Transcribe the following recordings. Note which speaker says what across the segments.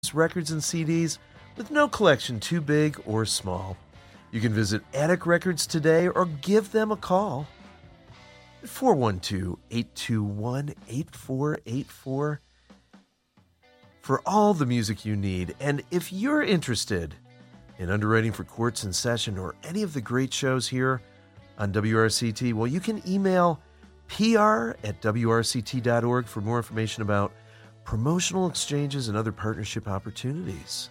Speaker 1: records and CDs with no collection too big or small. You can visit Attic Records today or give them a call at 412-821-8484 for all the music you need. And if you're interested in underwriting for Quartz in Session or any of the great shows here on WRCT, well, you can email pr@wrct.org for more information about promotional exchanges and other partnership opportunities.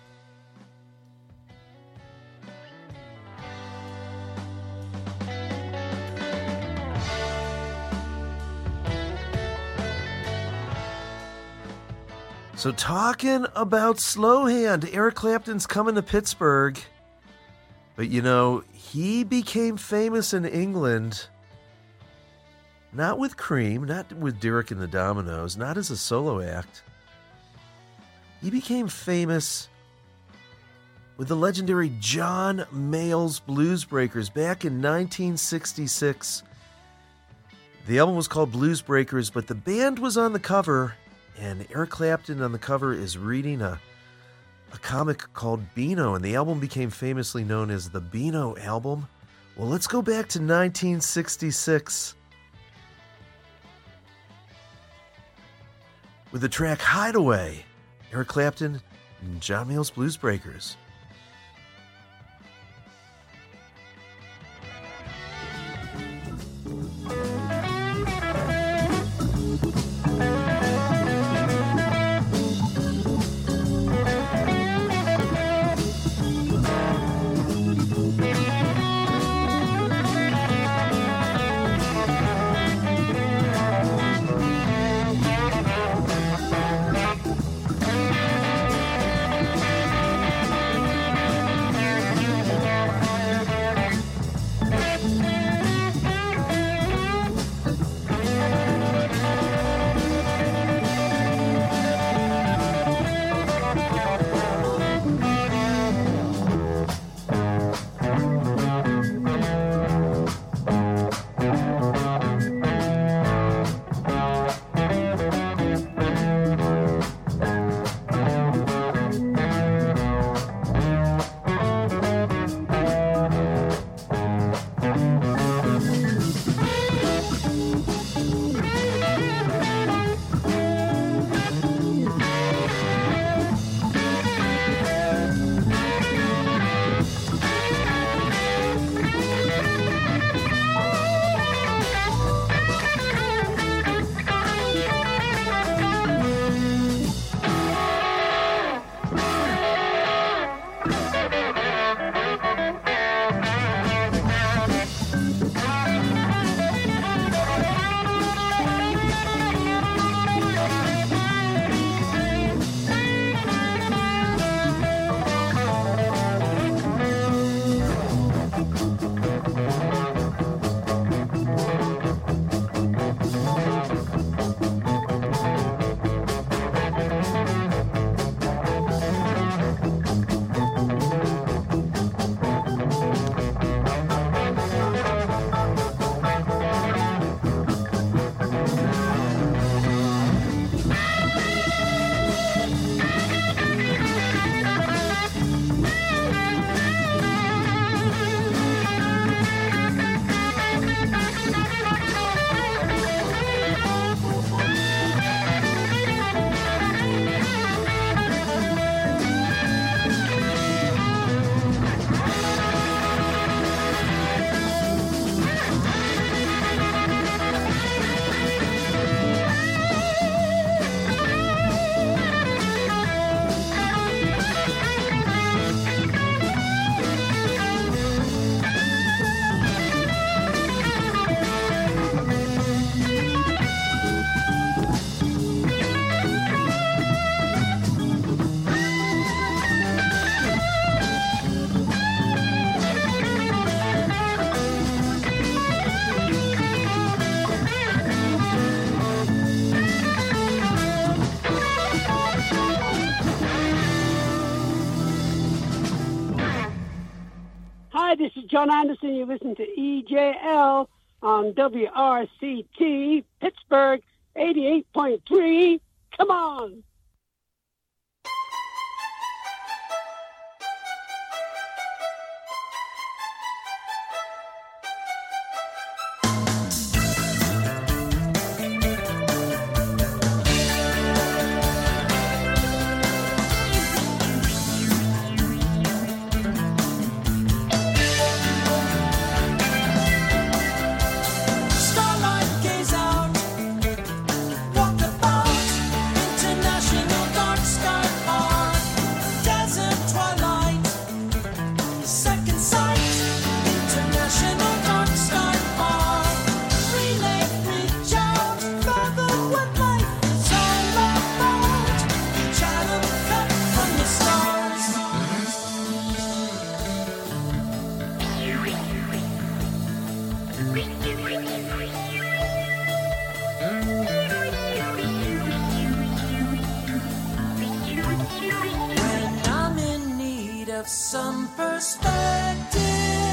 Speaker 1: So talking about slow hand, Eric Clapton's coming to Pittsburgh. But you know, he became famous in England, not with Cream, not with Derek and the Dominoes, not as a solo act. He became famous with the legendary John Mayall's Blues Breakers back in 1966. The album was called Blues Breakers, but the band was on the cover, and Eric Clapton on the cover is reading a comic called Beano, and the album became famously known as the Beano album. Well, let's go back to 1966 with the track Hideaway, Eric Clapton and John Mayall's Blues Breakers.
Speaker 2: This is John Anderson. You listen to EJL on WRCT, Pittsburgh, 88.3. Come on.
Speaker 3: of some perspective,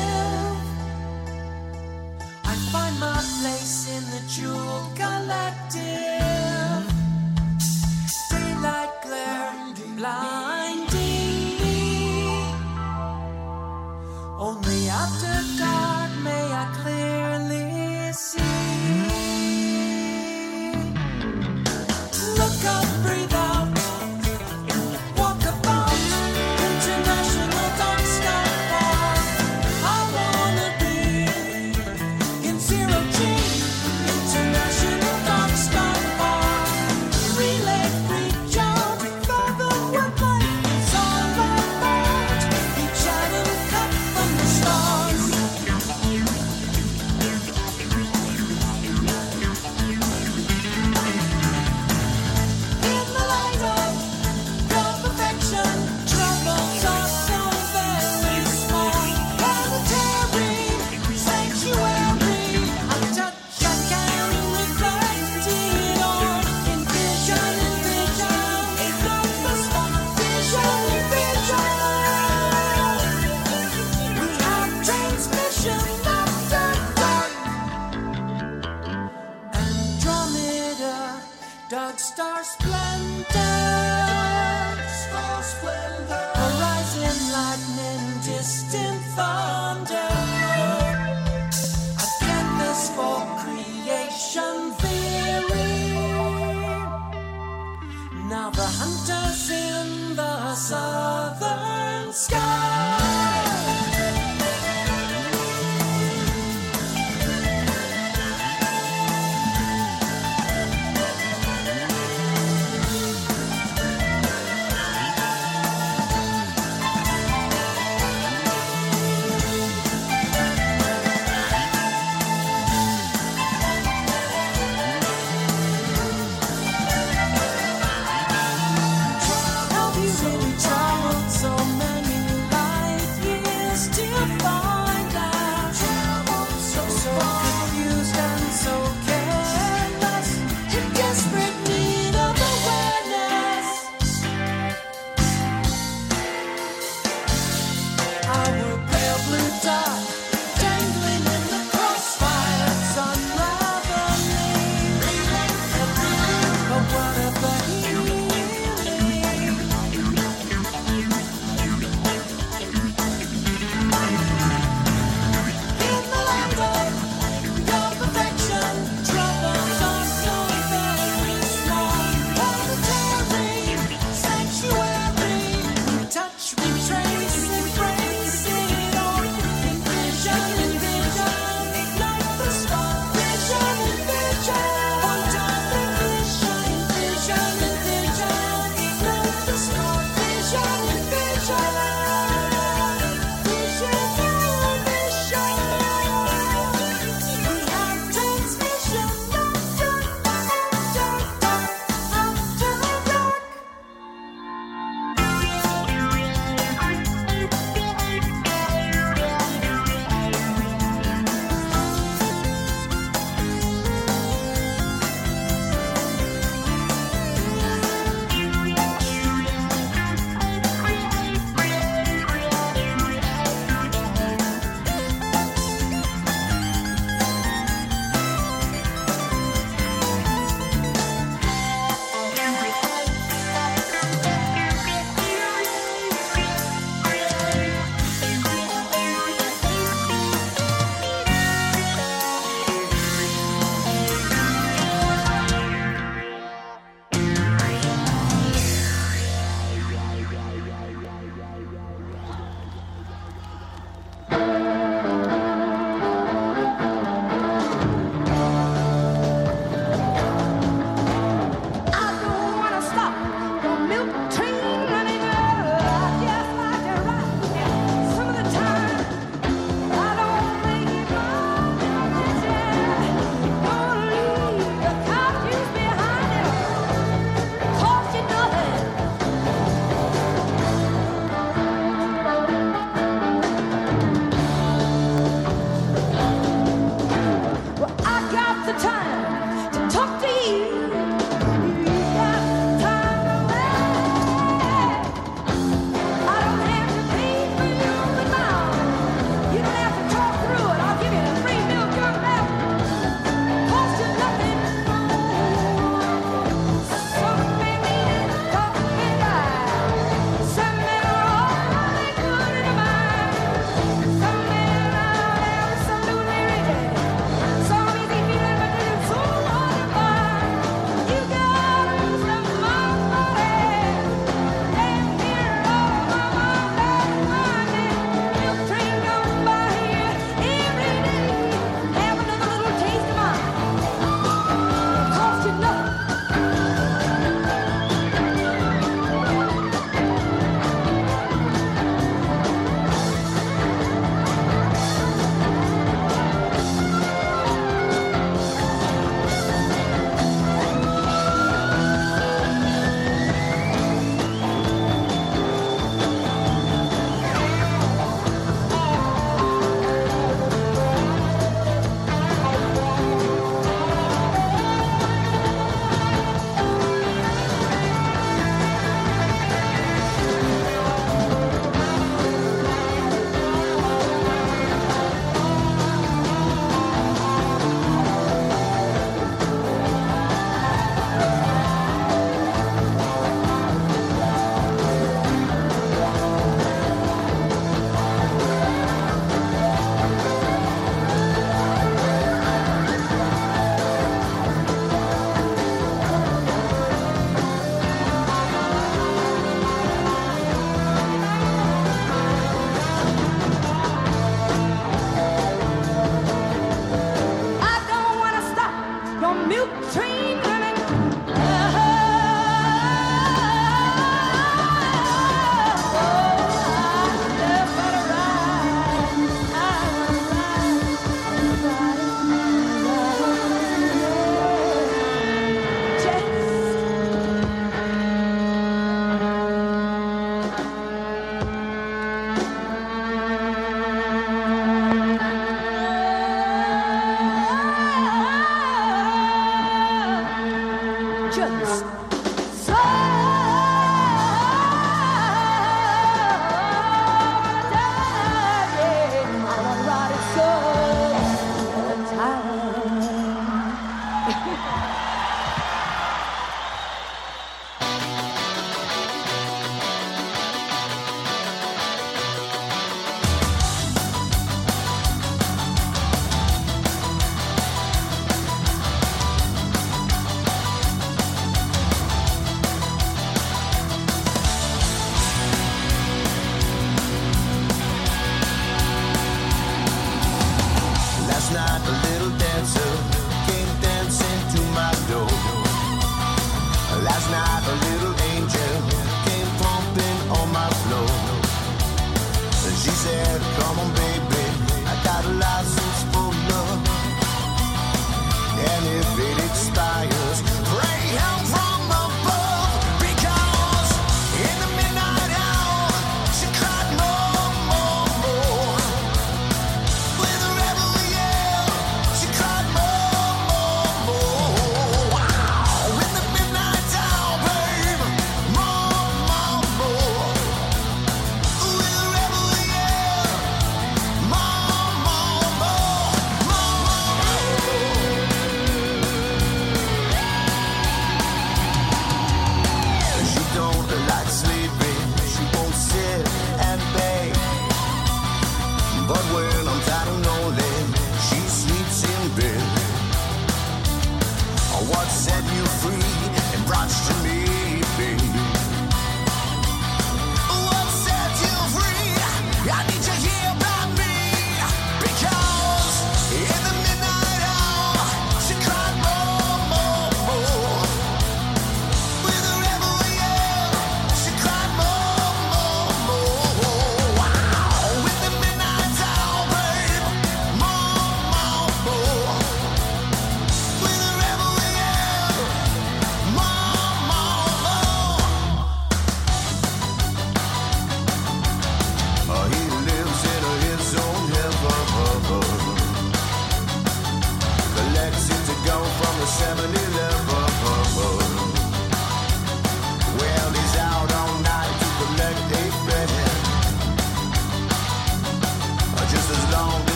Speaker 3: I find my place in the jewel collective. Daylight glare blinding me. Only after dark may I clearly see. Look up, breathe out, walk about. International Dark Sky Park. I wanna be in zero G. International Dark Sky Park. Relay free jump, fathom what life is all about. Each atom cut from the stars. In the light of your perfection, troubles are so very small. Planetary sanctuary, I touch, I can reflect it all. In vision, it's not the spot. Vision, we have transmission after dark. Andromeda, dark star splendor. Horizon lightning, distant thunder. A canvas for creation theory. Now the hunter's in the southern sky. Have you really tried?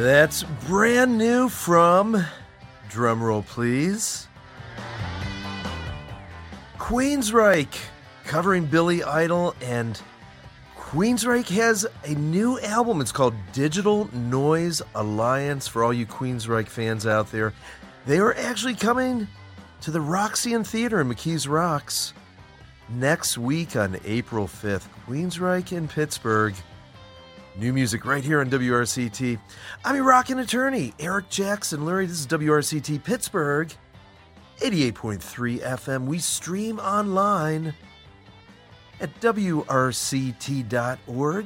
Speaker 1: That's brand new from, drumroll please, Queensryche, covering Billy Idol, and Queensryche has a new album. It's called Digital Noise Alliance. For all you Queensryche fans out there, they are actually coming to the Roxy Theater in McKees Rocks next week on April 5th. Queensryche in Pittsburgh. New music right here on WRCT. I'm your rockin' attorney, Eric Jackson Lurie. This is WRCT Pittsburgh, 88.3 FM. We stream online at WRCT.org.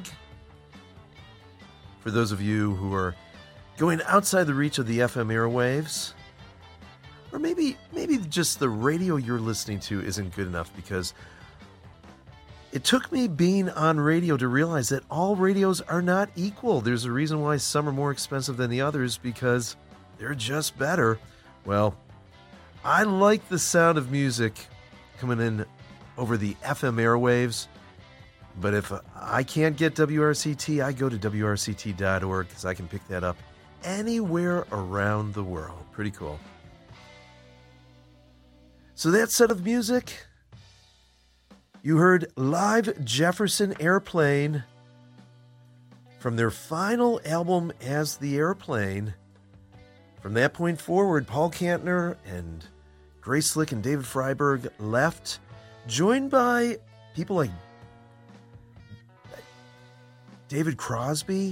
Speaker 1: For those of you who are going outside the reach of the FM airwaves, or maybe just the radio you're listening to isn't good enough, because it took me being on radio to realize that all radios are not equal. There's a reason why some are more expensive than the others, because they're just better. Well, I like the sound of music coming in over the FM airwaves, but if I can't get WRCT, I go to WRCT.org because I can pick that up anywhere around the world. Pretty cool. So that set of music, you heard Live Jefferson Airplane from their final album as The Airplane. From that point forward, Paul Kantner and Grace Slick and David Freiberg left, joined by people like David Crosby,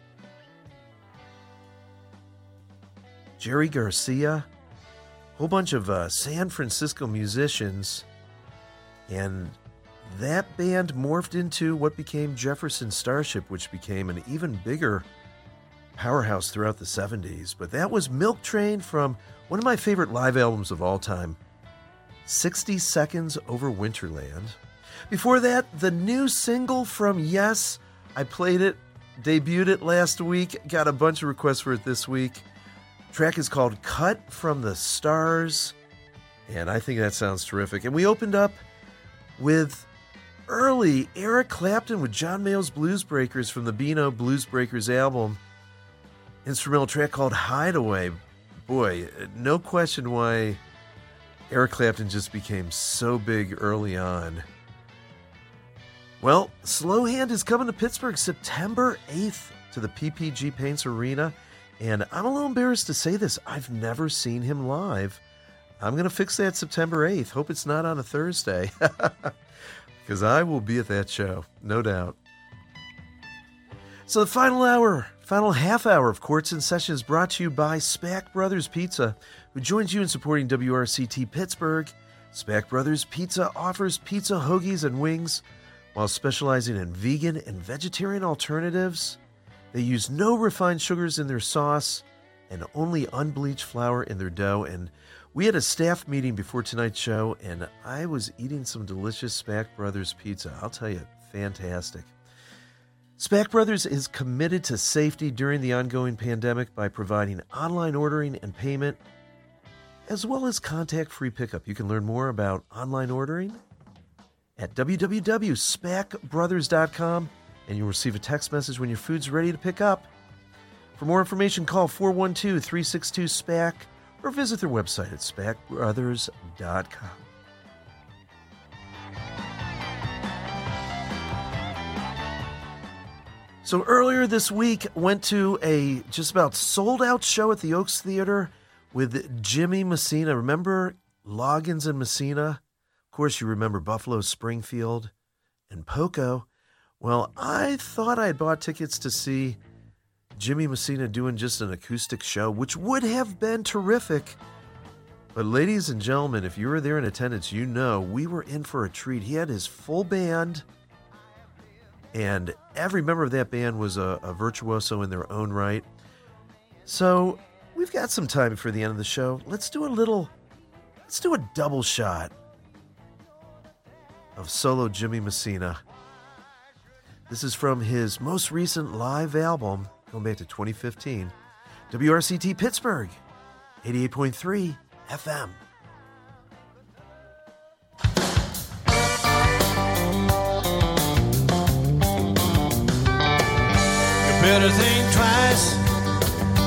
Speaker 1: Jerry Garcia, a whole bunch of San Francisco musicians, and that band morphed into what became Jefferson Starship, which became an even bigger powerhouse throughout the 70s. But that was Milk Train from one of my favorite live albums of all time, 60 Seconds Over Winterland. Before that, the new single from Yes. I played it, debuted it last week, got a bunch of requests for it this week. The track is called Cut from the Stars, and I think that sounds terrific. And we opened up with early Eric Clapton with John Mayall's Blues Breakers from the Beano Blues Breakers album. Instrumental track called Hideaway. Boy, no question why Eric Clapton just became so big early on. Well, Slow Hand is coming to Pittsburgh September 8th to the PPG Paints Arena. And I'm a little embarrassed to say this. I've never seen him live. I'm going to fix that September 8th. Hope it's not on a Thursday. Because I will be at that show, no doubt. So the final half hour of Courts and Session is brought to you by Spack Brothers Pizza, who joins you in supporting WRCT Pittsburgh. Spack Brothers Pizza offers pizza, hoagies, and wings while specializing in vegan and vegetarian alternatives. They use no refined sugars in their sauce and only unbleached flour in their dough. And we had a staff meeting before tonight's show, and I was eating some delicious Spack Brothers pizza. I'll tell you, fantastic. Spack Brothers is committed to safety during the ongoing pandemic by providing online ordering and payment, as well as contact-free pickup. You can learn more about online ordering at www.spackbrothers.com, and you'll receive a text message when your food's ready to pick up. For more information, call 412-362-SPAC or visit their website at spackbrothers.com. So earlier this week, went to a just about sold-out show at the Oaks Theater with Jimmy Messina. Remember Loggins and Messina? Of course, you remember Buffalo Springfield and Poco. Well, I thought I had bought tickets to see Jimmy Messina doing just an acoustic show, which would have been terrific. But ladies and gentlemen, if you were there in attendance, you know we were in for a treat. He had his full band, and every member of that band was a virtuoso in their own right. So we've got some time before the end of the show. Let's do a double shot of solo Jimmy Messina. This is from his most recent live album, going back to 2015. WRCT Pittsburgh, 88.3 FM.
Speaker 3: You better think twice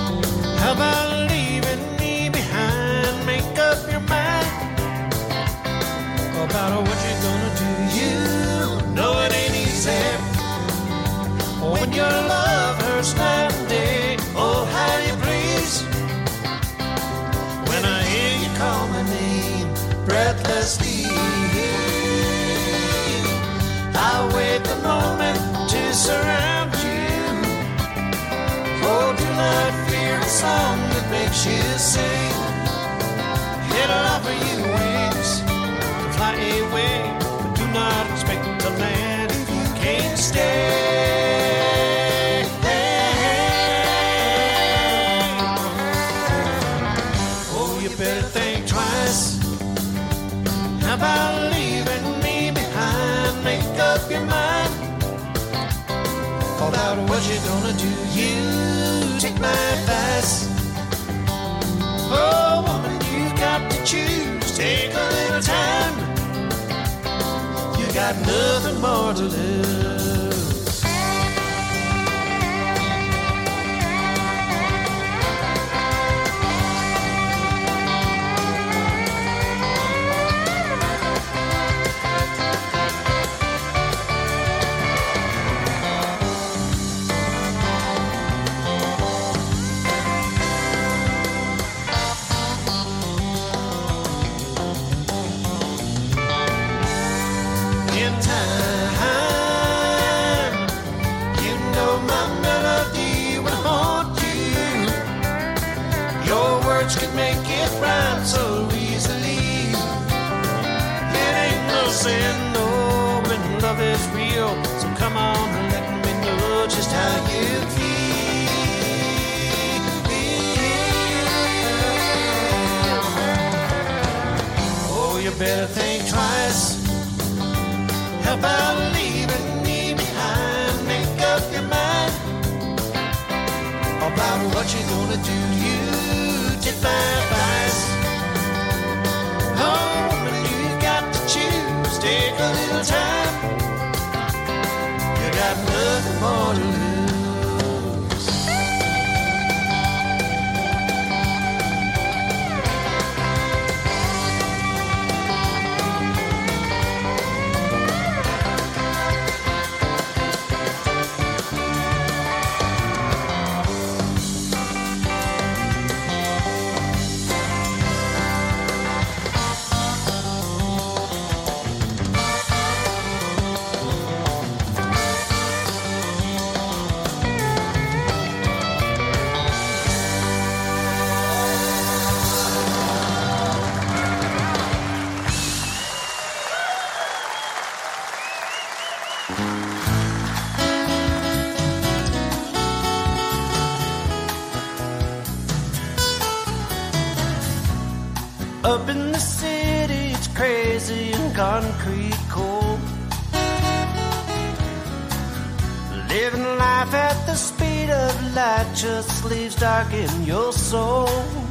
Speaker 4: breathlessly. I wait the moment to surround you. Oh, do not fear a song that makes you sing. It'll offer you wings to fly away, but do not expect to land if you can't stay. Oh, you better think twice about leaving me behind. Make up your mind about what you're gonna do. You take my advice. Oh, woman, you've got to choose. Take a little time. You got nothing more to lose. Could make it rhyme so easily. It ain't no sin, no, when love is real. So come on and let me know just how you feel. Oh, you better think twice about leaving me behind. Make up your mind about what you're gonna do. You take my advice. Oh, but you got to choose. Take a little time. You got nothing more to lose. Up in the city, it's crazy and concrete cold. Living life at the speed of light just leaves dark in your soul.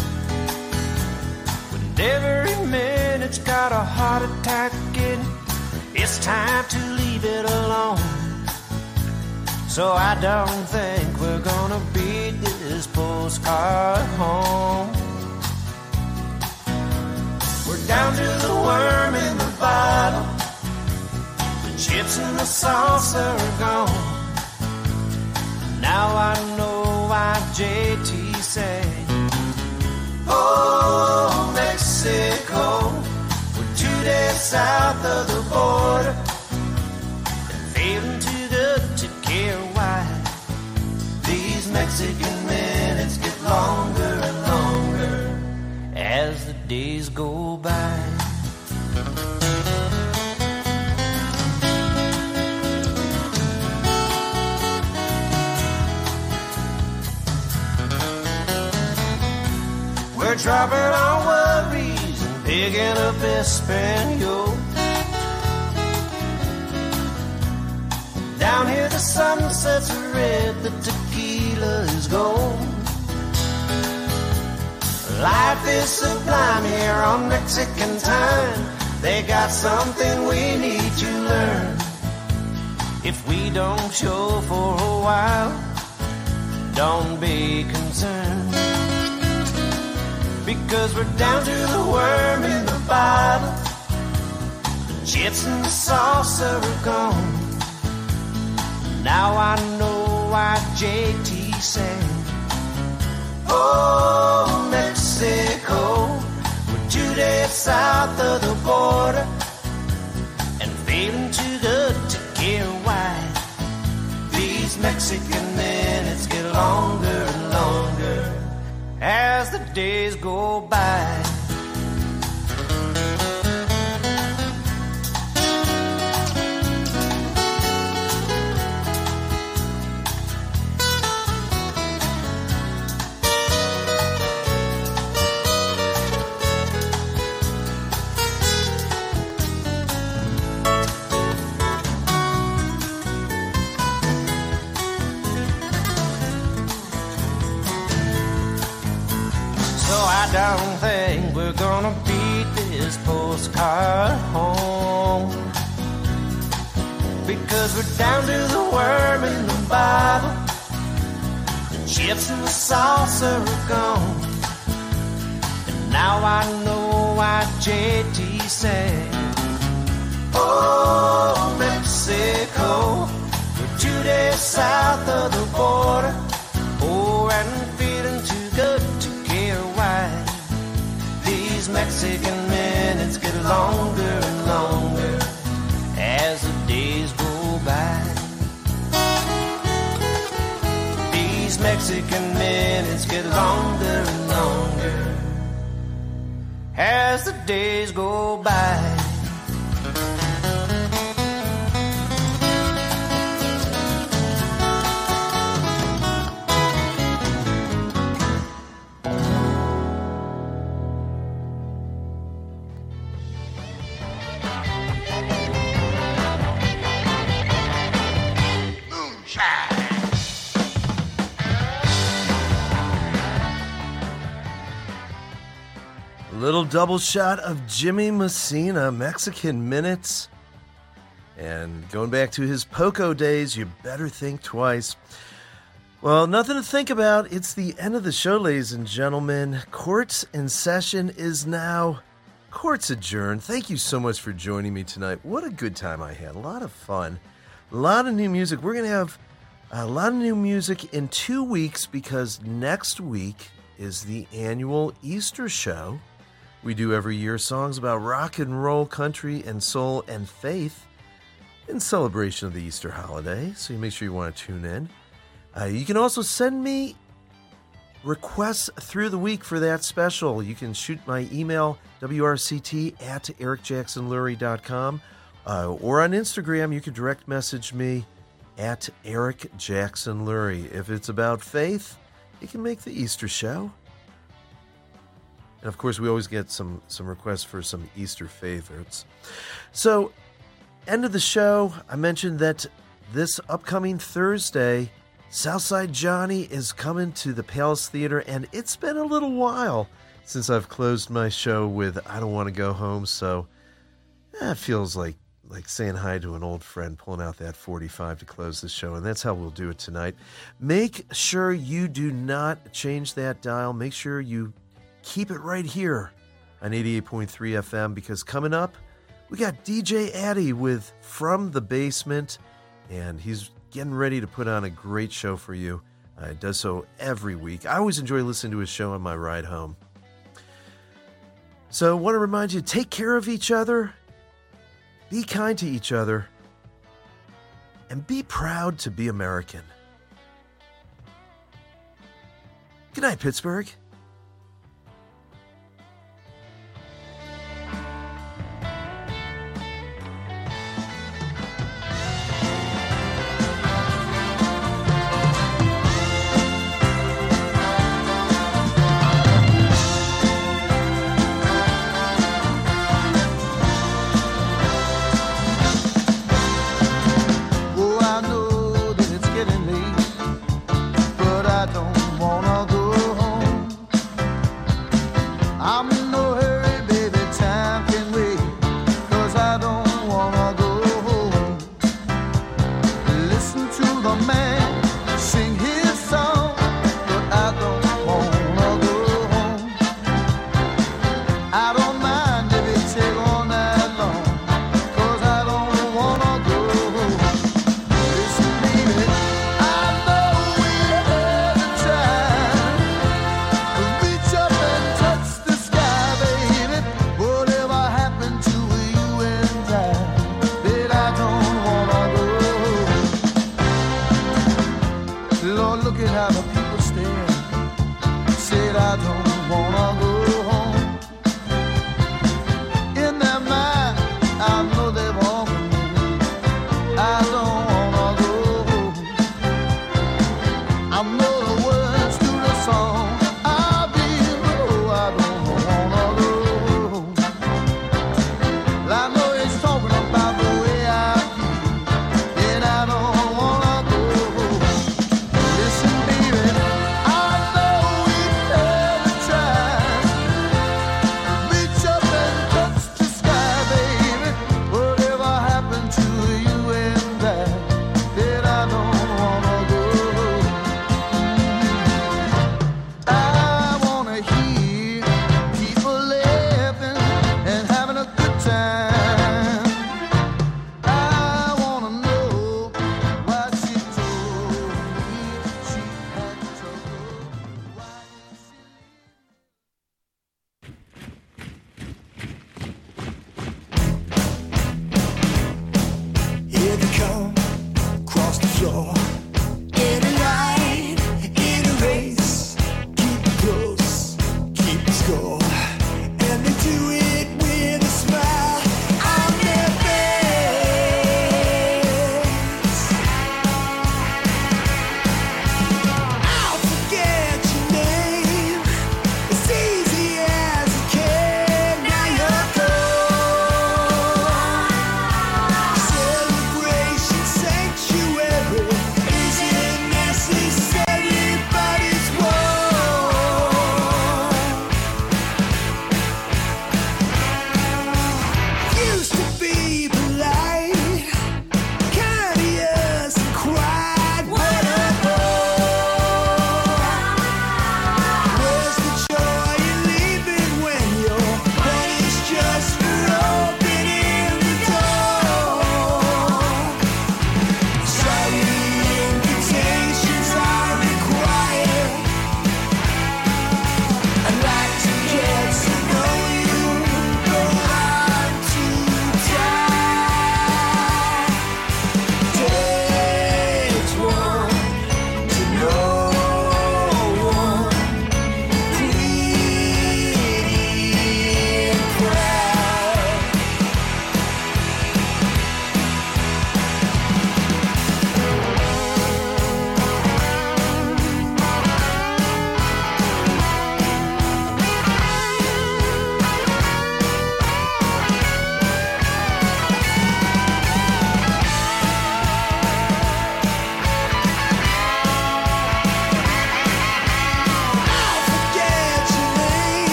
Speaker 4: When every minute's got a heart attack in it, it's time to leave it alone. So I don't think we're gonna beat this postcard home. We're down to the worm in the bottle. The chips and the sauce are gone. Now I know why JT said, oh, Mexico, we're 2 days south of the border, and feeling too good to care why. These Mexican minutes get longer and longer as the days go by. We're dropping our worries and picking up Espanol. Down here the sunsets are red, the tequila is gold. Life is sublime here on Mexican time. They got something we need to learn. If we don't show for a while, don't be concerned. Because we're down to the worm in the bottle. The chips and the sauce are gone. Now I know why JT said, oh, Mexico, we're 2 days south of the go by. I don't think we're gonna beat this postcard home, because we're down to the worm in the bottle. The chips and the saucer are gone, and now I know why JT said, oh, Mexico, we're 2 days south of the border. Oh, and feeling too good to care why. These Mexican minutes get longer and longer as the days go by. These Mexican minutes get longer and longer as the days go by.
Speaker 1: Little double shot of Jimmy Messina, Mexican Minutes. And going back to his Poco days, you better think twice. Well, nothing to think about. It's the end of the show, ladies and gentlemen. Court's in session is now. Court's adjourned. Thank you so much for joining me tonight. What a good time I had. A lot of fun. A lot of new music. We're going to have a lot of new music in 2 weeks because next week is the annual Easter show. We do every year songs about rock and roll, country, and soul and faith in celebration of the Easter holiday. So you make sure you want to tune in. You can also send me requests through the week for that special. You can shoot my email, wrct@ericjacksonlurie.com, or on Instagram, you can direct message me at ericjacksonlurie. If it's about faith, you can make the Easter show. And of course, we always get some requests for some Easter favorites. So, end of the show, I mentioned that this upcoming Thursday, Southside Johnny is coming to the Palace Theater, and it's been a little while since I've closed my show with I Don't Want to Go Home, so it feels like saying hi to an old friend, pulling out that 45 to close the show, and that's how we'll do it tonight. Make sure you do not change that dial. Make sure you keep it right here on 88.3 FM, because coming up, we got DJ Addy with From the Basement, and he's getting ready to put on a great show for you. It does so every week. I always enjoy listening to his show on my ride home. So I want to remind you, take care of each other, be kind to each other, and be proud to be American. Good night, Pittsburgh.
Speaker 5: But I don't wanna go home.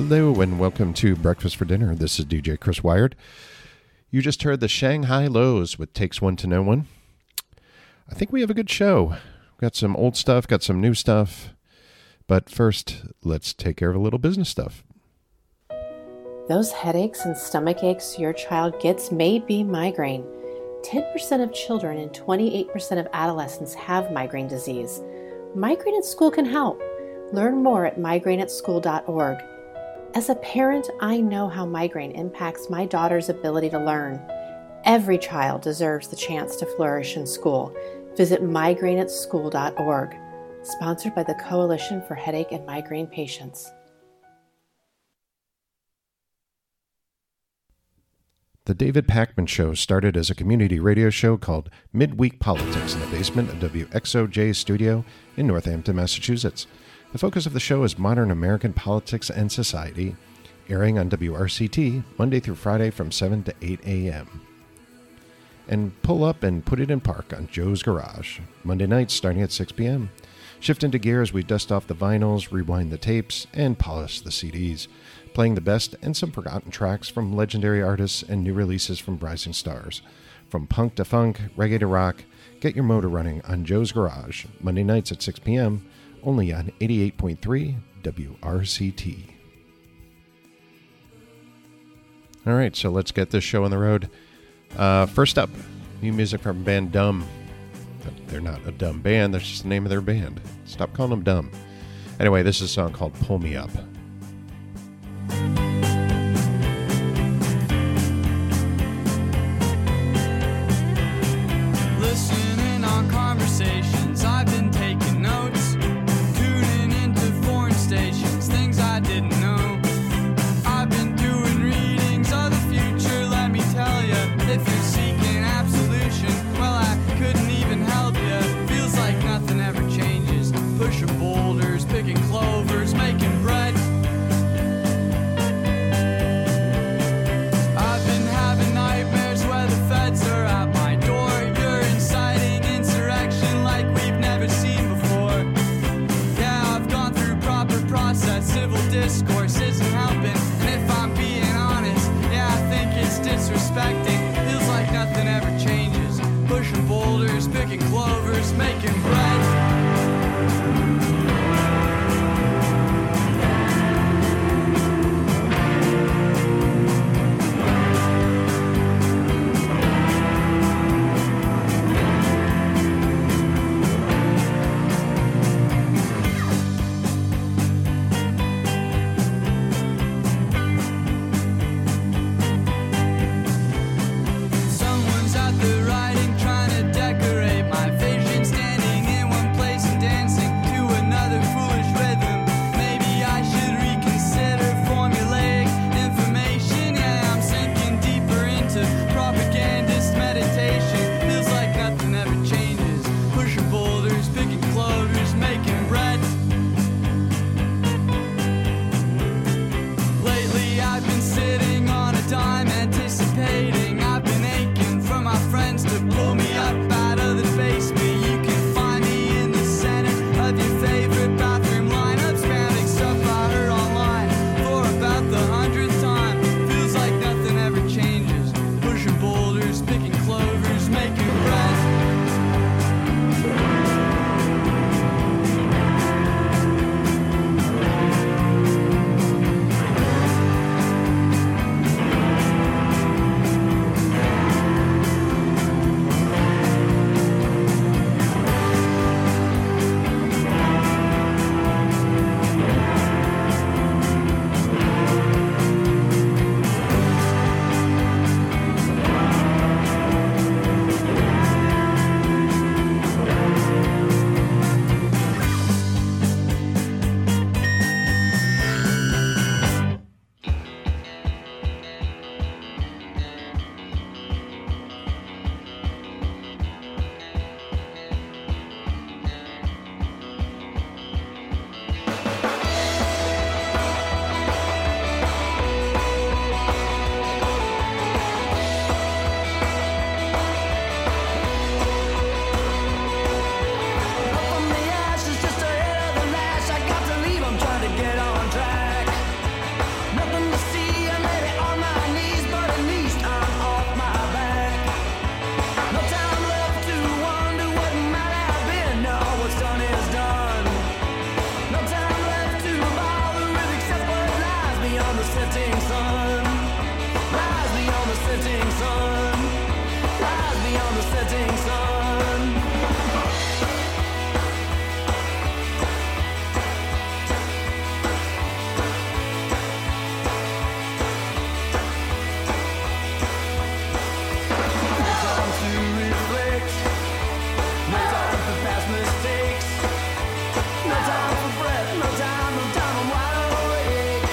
Speaker 5: Hello and welcome to Breakfast for Dinner. This is DJ Chris Wired. You just heard the Shanghai Lows with Takes One to Know One. I think we have a good show. We've got some old stuff, got some new stuff. But first, let's take care of a little business stuff.
Speaker 6: Those headaches and stomach aches your child gets may be migraine. 10% of children and 28% of adolescents have migraine disease. Migraine at School can help. Learn more at migraineatschool.org. As a parent, I know how migraine impacts my daughter's ability to learn. Every child deserves the chance to flourish in school. Visit migraineatschool.org. Sponsored by the Coalition for Headache and Migraine Patients.
Speaker 5: The David Pakman Show started as a community radio show called Midweek Politics in the basement of WXOJ studio in Northampton, Massachusetts. The focus of the show is modern American politics and society, airing on WRCT Monday through Friday from 7 to 8 a.m. And pull up and put it in park on Joe's Garage, Monday nights starting at 6 p.m. Shift into gear as we dust off the vinyls, rewind the tapes, and polish the CDs, playing the best and some forgotten tracks from legendary artists and new releases from rising stars. From punk to funk, reggae to rock, get your motor running on Joe's Garage, Monday nights at 6 p.m., only on 88.3 WRCT. All right, so let's get this show on the road. First up, new music from band Dumb. They're not a dumb band, that's just the name of their band. Stop calling them dumb. Anyway, this is a song called Pull Me Up.
Speaker 3: Listening on conversations, I've been taking notes. Tuning into foreign stations, things I didn't know. I've been doing readings of the future, let me tell you. If you're seeking absolution, well, I couldn't even help you. Feels like nothing ever changes. Pushing boulders, picking clovers, making bread. setting sun. Rise beyond the setting sun. Time to reflect. No time for past mistakes. No time for breath. No time, I'm wide awake.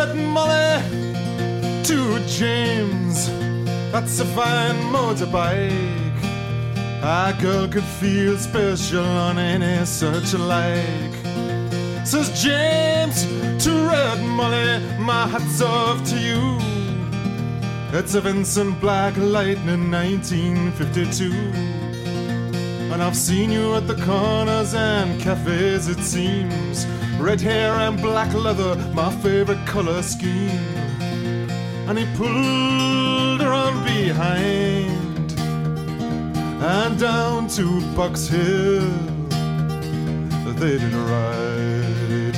Speaker 7: Red Molly to James. That's a fine motorbike. A girl could feel special on any such like. Says James to Red Molly, my hat's off to you. It's a Vincent Black Lightning 1952. And I've seen you at the corners and cafes, it seems. Red hair and black leather, my favorite color scheme. And he pulled her on behind and down to Box Hill they did ride.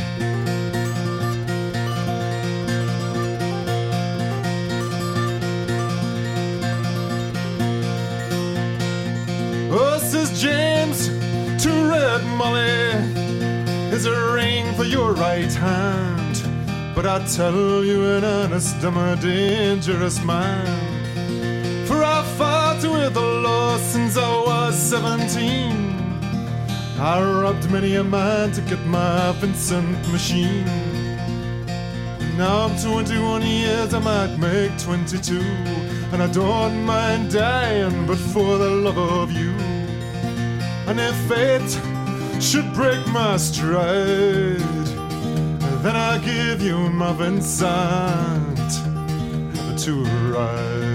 Speaker 7: Oh, says James to Red Molly, is a ring for your right hand, but I tell you in earnest, I'm a dangerous man. For I fought with the law since I was 17. I robbed many a man to get my Vincent machine. Now I'm 21 years, I might make 22, and I don't mind dying, but for the love of you. And if fate should break my stride, then I'll give you my Vincent to ride.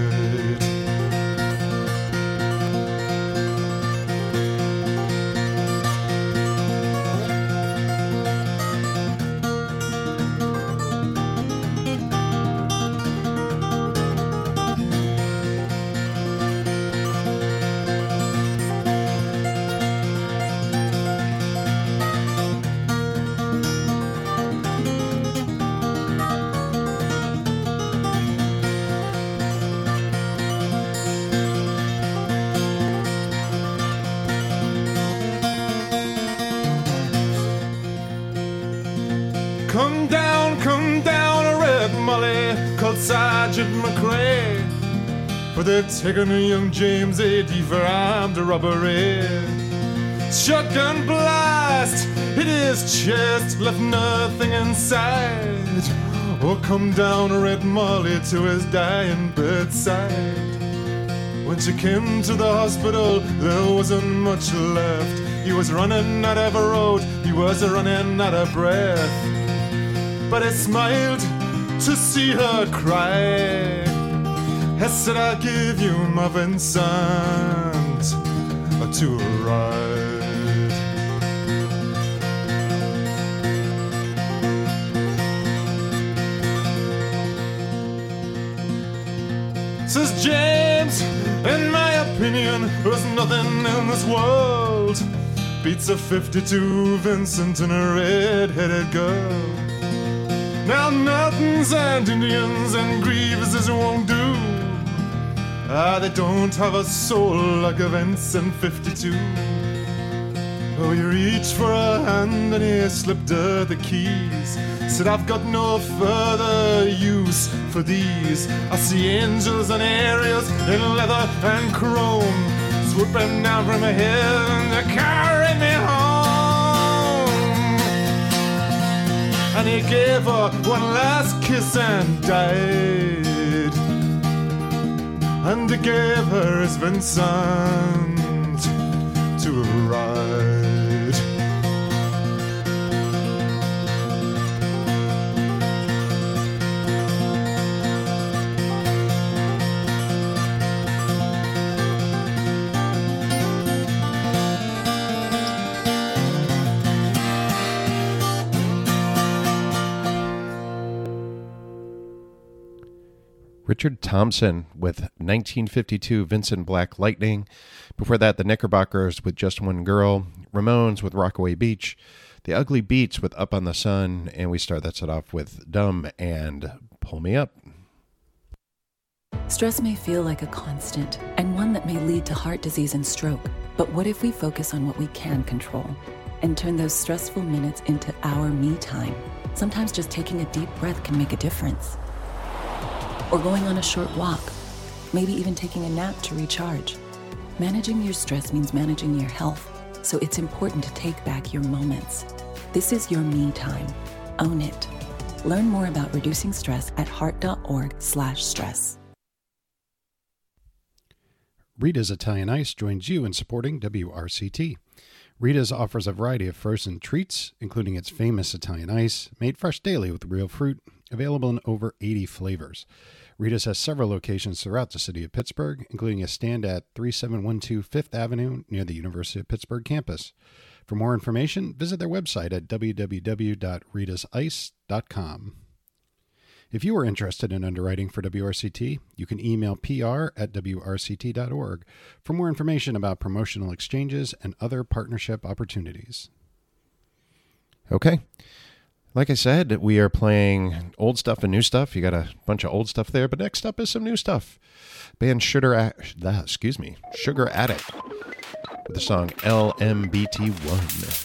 Speaker 7: Come down, Red Molly, called Sergeant McRae, for they've taken a young James A.D. for armed robbery. Shotgun blast hit his chest, left nothing inside. Oh, come down, Red Molly, to his dying bedside. When she came to the hospital, there wasn't much left. He was running out of a road, he was running out of breath. But I smiled to see her cry. I said, I'll give you my Vincent to ride. Says James, in my opinion, there's nothing in this world beats a 52 Vincent and a red-headed girl. Now mountains and Indians and Grievases won't do. They don't have a soul like a Vincent 52. Oh, he reached for a hand and he slipped her the keys. Said, I've got no further use for these. I see angels and aerials in leather and chrome, swooping down from a hill to carry me home. And he gave her one last kiss and died. And he gave her his Vincent to ride.
Speaker 5: Richard Thompson with 1952 Vincent Black Lightning. Before that, the Knickerbockers with Just One Girl, Ramones with Rockaway Beach, the Ugly Beats with Up on the Sun, and we start that set off with Dumb and Pull Me Up.
Speaker 8: Stress may feel like a constant, and one that may lead to heart disease and stroke. But what if we focus on what we can control and turn those stressful minutes into our me time? Sometimes just taking a deep breath can make a difference. Or going on a short walk, maybe even taking a nap to recharge. Managing your stress means managing your health, so it's important to take back your moments. This is your me time. Own it. Learn more about reducing stress at heart.org/stress.
Speaker 9: Rita's Italian Ice joins you in supporting WRCT. Rita's offers a variety of frozen treats, including its famous Italian ice, made fresh daily with real fruit, available in over 80 flavors. Rita's has several locations throughout the city of Pittsburgh, including a stand at 3712 Fifth Avenue near the University of Pittsburgh campus. For more information, visit their website at www.ritasice.com. If you are interested in underwriting for WRCT, you can email pr@wrct.org for more information about promotional exchanges and other partnership opportunities.
Speaker 5: Okay. Like I said, we are playing old stuff and new stuff. You got a bunch of old stuff there, but next up is some new stuff. Band Sugar Addict with the song LMBT1.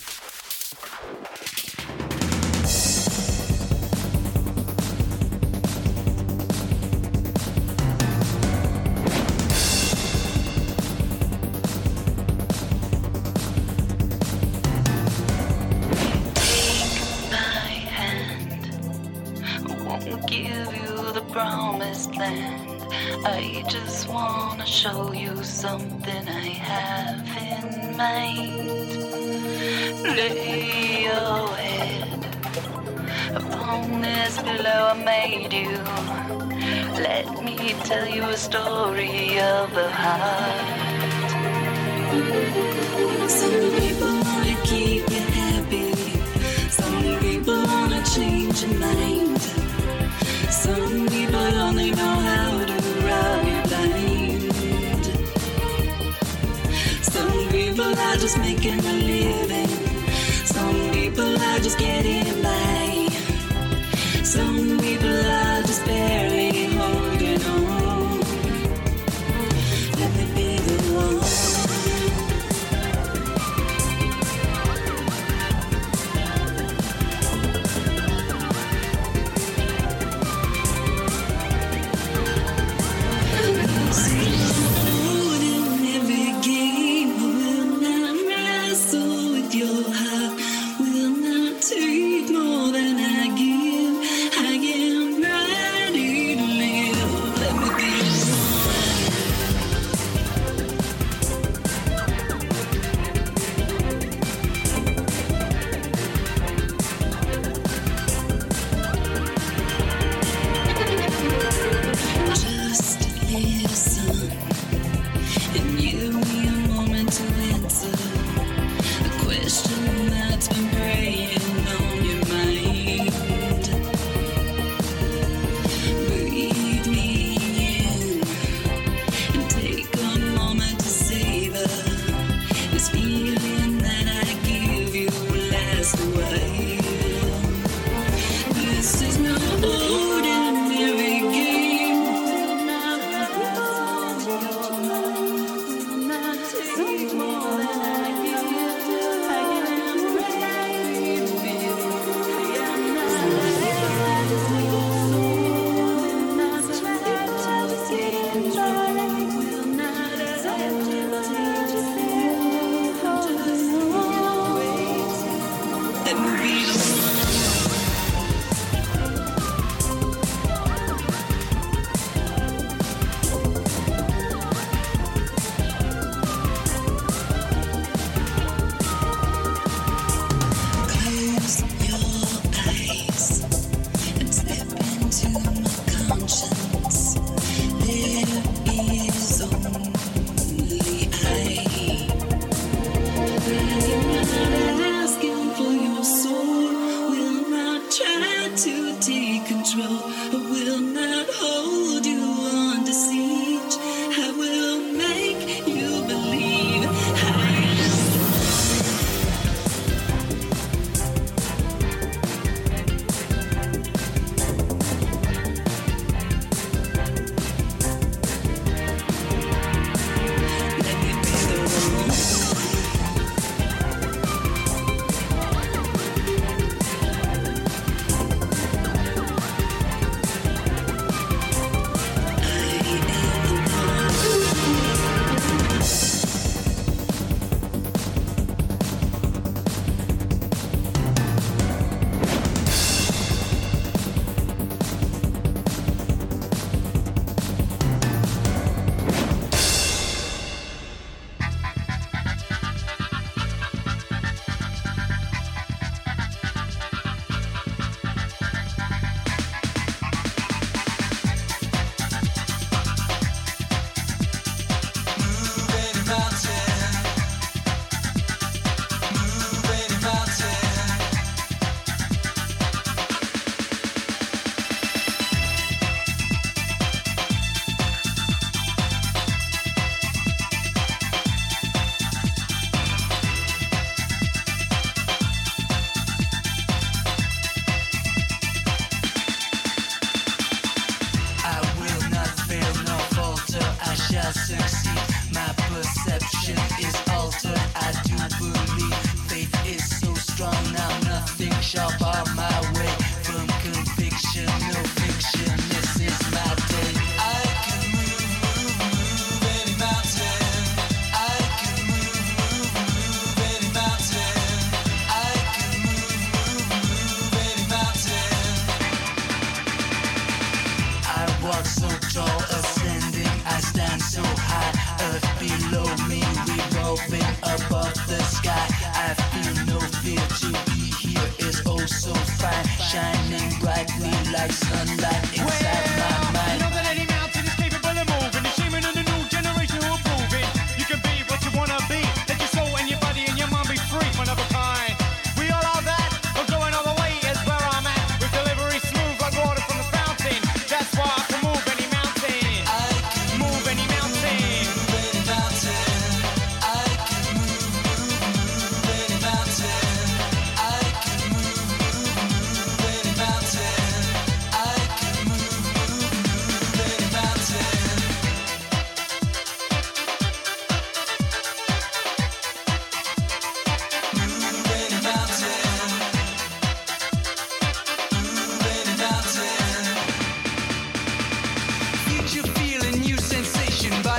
Speaker 10: Promised land. I just wanna show you something I have in mind. Lay your head upon this pillow I made you. Let me tell you a story of the heart. Some people wanna keep you happy. Some people wanna change your mind. Some people only know how to rob you blind. Some people are just making a living. Some people are just getting by. Some people are just barely holding on. Let me be the one. Take more than I give. I am ready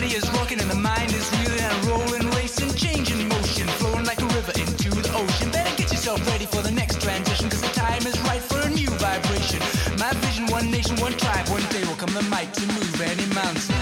Speaker 3: body is rocking and the mind is reeling and rolling, racing, changing motion, flowing like a river into the ocean. Better get yourself ready for the next transition, cause the time is right for a new vibration. My vision, one nation, one tribe. One day will come the might to move any mountain.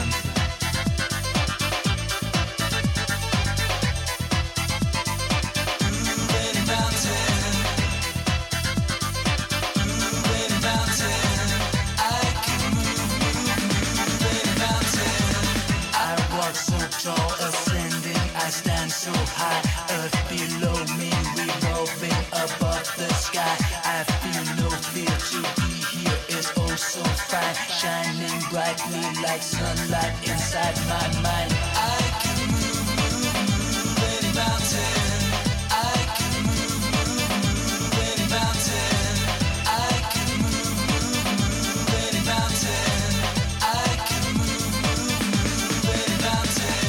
Speaker 10: So high, earth below me, revolving above the sky. I feel no fear to be here is oh so fine, shining brightly like sunlight inside my mind. I can move any mountain. I can move any mountain. I can move any mountain. I can move any mountain.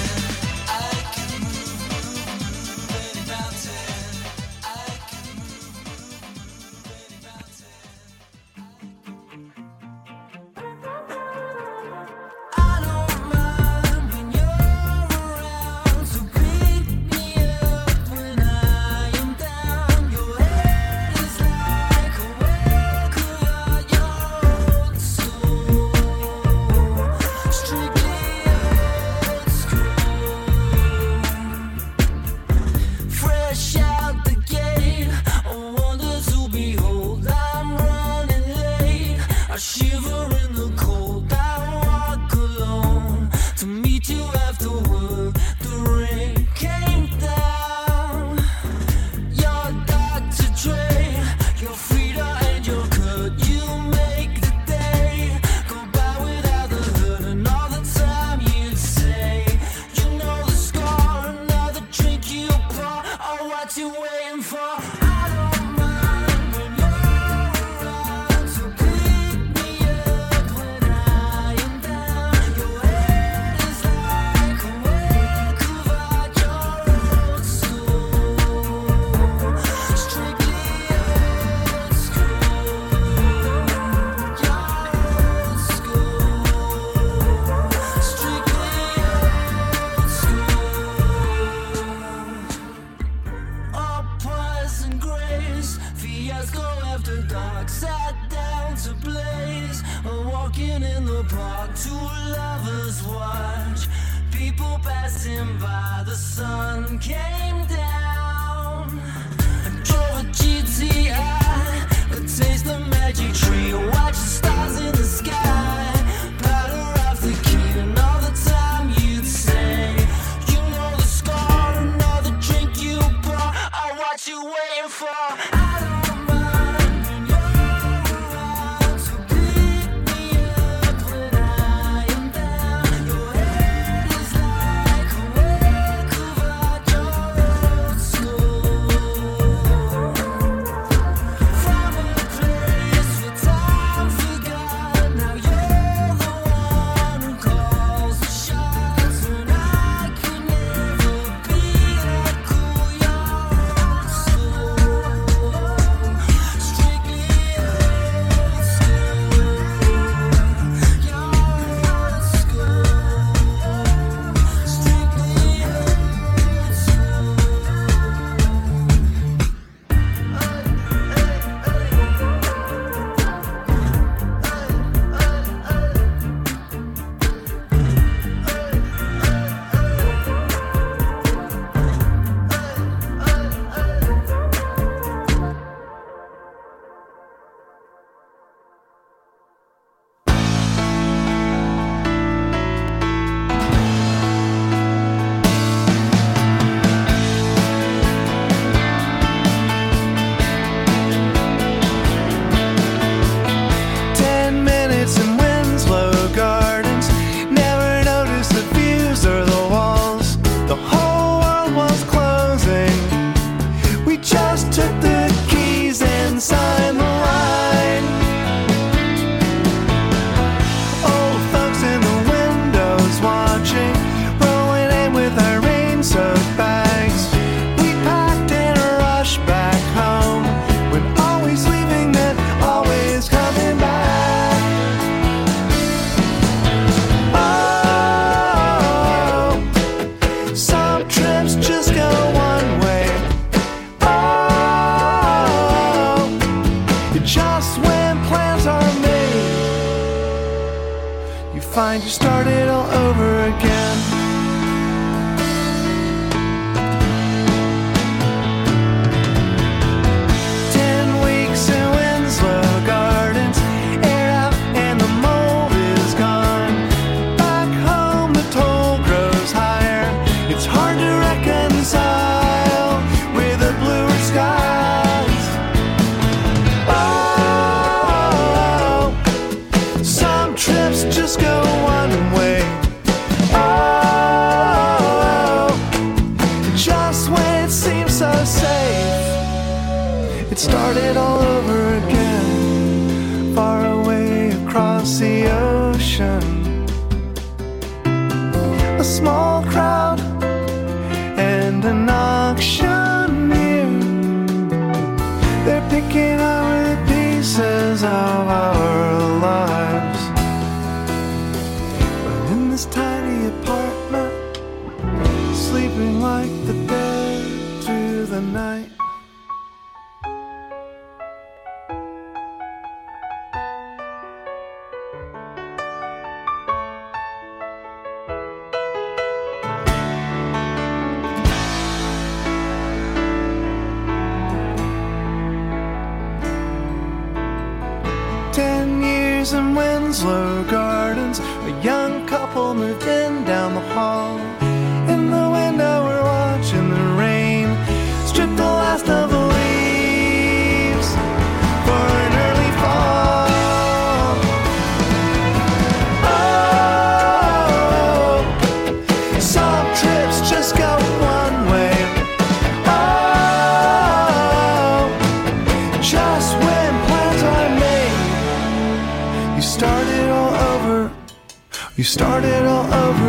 Speaker 4: over again. 10 weeks in Winslow Gardens, air out and the mold is gone. Back home the toll grows higher. It's hard to reconcile with the bluer skies. Oh, some trips just go one way. Oh, just when it seems so safe, it started all over again, far away across the ocean. A small crowd and an auctioneer, they're picking up the pieces of our lives. But in this tiny apartment, sleeping like the dead through the night. In Winslow Gardens, a young couple moved in down the hall. In the window we're watching the rain strip the last of the leaves for an early fall. Oh, some trips just go one way. Oh, just when plans are made, you start it all over